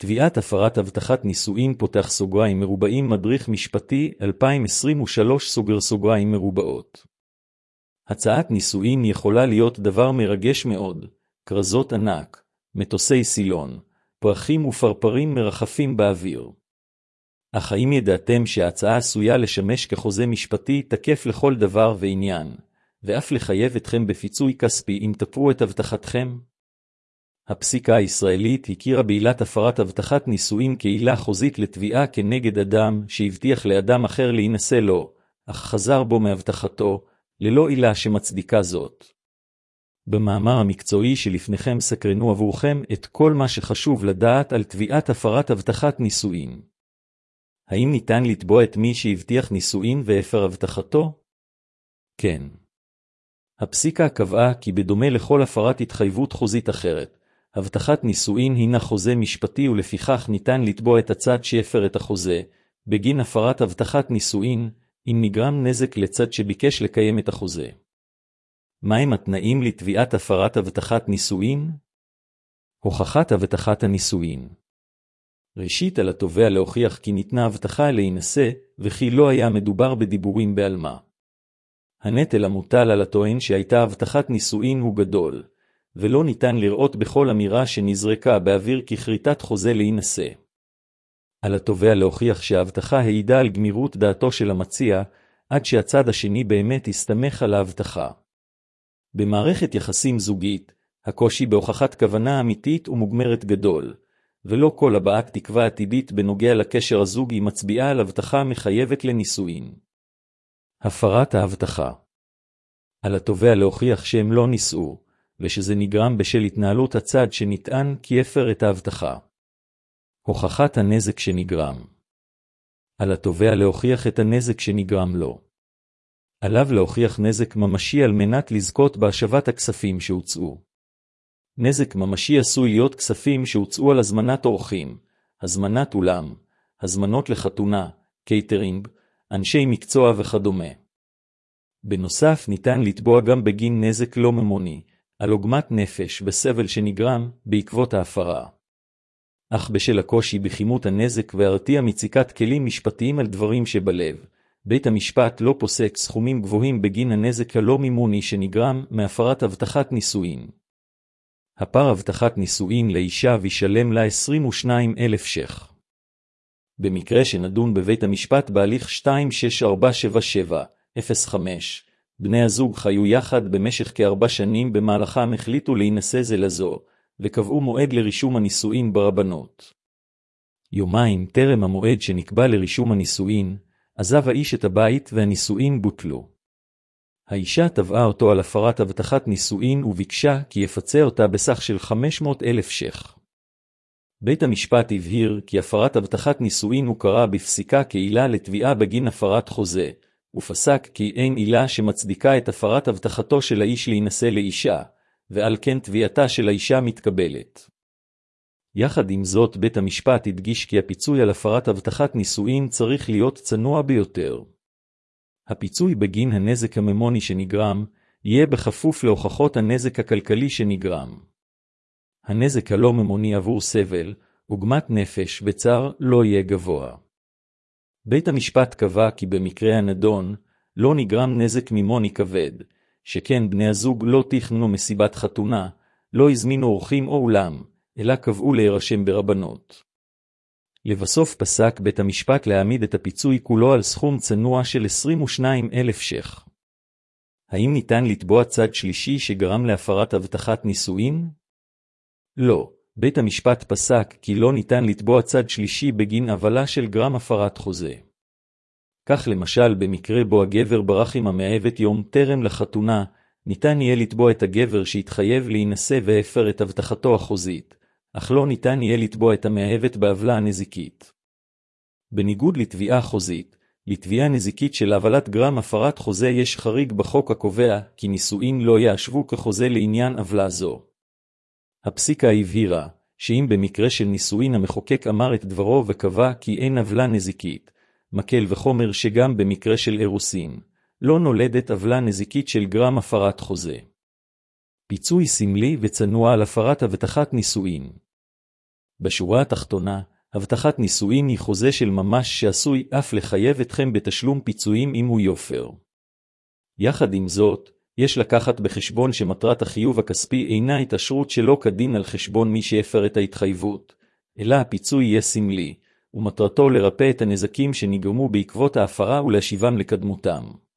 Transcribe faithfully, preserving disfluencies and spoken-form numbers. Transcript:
תביעת הפרת הבטחת נישואין פותח סוגריים מרובעים מדריך משפטי אלפיים עשרים ושלוש סוגר סוגריים מרובעות. הצעת נישואין יכולה להיות דבר מרגש מאוד, כרזות ענק, מטוסי סילון, פרחים ופרפרים מרחפים באוויר. אך האם ידעתם שההצעה עשויה לשמש כחוזה משפטי תקף לכל דבר ועניין, ואף לחייב אתכם בפיצוי כספי אם תפרו את הבטחתכם? הפסיקה הישראלית הכירה בעילת הפרת הבטחת נישואין כעילה חוזית לתביעה כנגד אדם שהבטיח לאדם אחר להינשא לו, אך חזר בו מהבטחתו, ללא עילה שמצדיקה זאת. במאמר המקצועי שלפניכם סקרנו עבורכם את כל מה שחשוב לדעת על תביעת הפרת הבטחת נישואין. האם ניתן לתבוע את מי שהבטיח נישואין והפר הבטחתו? כן. הפסיקה קבעה כי בדומה לכל הפרת התחייבות חוזית אחרת, הבטחת נישואין הינה חוזה משפטי ולפיכך ניתן לתבוע את הצד שהפר את החוזה, בגין הפרת הבטחת נישואין, אם נגרם נזק לצד שביקש לקיים את החוזה. מהם התנאים לתביעת הפרת הבטחת נישואין? הוכחת הבטחת הנישואין. ראשית, על התובע להוכיח כי ניתנה הבטחה להינשא, וכי לא היה מדובר בדיבורים בעלמא. הנטל המוטל על הטוען שהייתה הבטחת נישואין הוא גדול, ולא ניתן לראות בכל אמירה שנזרקה באוויר ככריתת חוזה להינשא. על התובע להוכיח שההבטחה העידה על גמירות דעתו של המציע, עד שהצד השני באמת הסתמך על ההבטחה. במערכת יחסים זוגית, הקושי בהוכחת כוונה אמיתית ומוגמרת גדול, ולא כל הבעת תקווה עתידית בנוגע לקשר הזוגי מצביעה על הבטחה מחייבת לנישואין. הפרת ההבטחה. על התובע להוכיח שהם לא נישאו, ושזה נגרם בשל התנהלות הצד שנטען כי הפר את ההבטחה. הוכחת הנזק שנגרם. על התובע להוכיח את הנזק שנגרם לו. עליו להוכיח נזק ממשי על מנת לזכות בהשבת הכספים שהוצאו. נזק ממשי עשוי להיות כספים שהוצאו על הזמנת אורחים, הזמנת אולם, הזמנות לחתונה, קייטרינג, אנשי מקצוע וכדומה. בנוסף ניתן לתבוע גם בגין נזק לא ממוני, על עוגמת נפש וסבל שנגרם בעקבות ההפרה. אך בשל הקושי בכימות הנזק והרתיע מציקת כלים משפטיים על דברים שבלב, בית המשפט לא פוסק סכומים גבוהים בגין הנזק הלא מימוני שנגרם מהפרת הבטחת נישואין. הפר הבטחת נישואין לאישה וישלם לה עשרים ושניים אלף ש"ח. במקרה שנדון בבית המשפט בהליך שתיים שש ארבע שבע שבע אפס חמש, בני הזוג חיו יחד במשך כארבע שנים במהלכם החליטו להינשא זה לזו, וקבעו מועד לרישום הנישואין ברבנות. יומיים טרם המועד שנקבע לרישום הנישואין, עזב האיש את הבית והנישואין בוטלו. האישה תבעה אותו על הפרת הבטחת נישואין וביקשה כי יפצה אותה בסך של חמש מאות אלף ש"ח. בית המשפט הבהיר כי הפרת הבטחת נישואין הוכרה בפסיקה כעילה לתביעה בגין הפרת חוזה, ופסק כי אין עילה שמצדיקה את הפרת הבטחתו של האיש להינשא לאישה, ועל כן תביעתה של האישה מתקבלת. יחד עם זאת בית המשפט הדגיש כי הפיצוי על הפרת הבטחת נישואין צריך להיות צנוע ביותר. הפיצוי בגין הנזק הממוני שנגרם, יהיה בכפוף להוכחות הנזק הכלכלי שנגרם. הנזק הלא ממוני עבור סבל, עוגמת נפש וצער לא יהיה גבוה. בית המשפט קבע כי במקרה הנדון, לא נגרם נזק ממוני כבד, שכן בני הזוג לא תכננו מסיבת חתונה, לא הזמינו אורחים או אולם, אלא קבעו להירשם ברבנות. לבסוף פסק בית המשפט להעמיד את הפיצוי כולו על סכום צנוע של עשרים ושניים אלף ש"ח. האם ניתן לתבוע צד שלישי שגרם להפרת הבטחת נישואין? לא. בית המשפט פסק כי לא ניתן לתבוע צד שלישי בגין עוולה של גרם הפרת חוזה. כך למשל במקרה בו הגבר ברח עם המאהבת יום טרם לחתונה, ניתן יהיה לתבוע את הגבר שהתחייב להינשא והפר את הבטחתו החוזית, אך לא ניתן יהיה לתבוע את המאהבת בעוולה הנזיקית. בניגוד לתביעה חוזית, לתביעה נזיקית של עוולת גרם הפרת חוזה יש חריג בחוק הקובע כי נישואין לא יאשבו כחוזה לעניין עוולה זו. הפסיקה הבהירה שאם במקרה של נישואין המחוקק אמר את דברו וקבע כי אין עוולה נזיקית, מקל וחומר שגם במקרה של אירוסין, לא נולדת עוולה נזיקית של גרם הפרת חוזה. פיצוי סמלי וצנוע על הפרת הבטחת נישואין. בשורה התחתונה, הבטחת נישואין היא חוזה של ממש שעשוי אף לחייב אתכם בתשלום פיצויים אם הוא יופר. יחד עם זאת, יש לקחת בחשבון שמטרת החיוב הכספי אינה התעשרות שלא כדין על חשבון מי שהפר את ההתחייבות, אלא הפיצוי יהיה סמלי, ומטרתו לרפא את הנזקים שנגרמו בעקבות ההפרה ולהשיבם לקדמותם.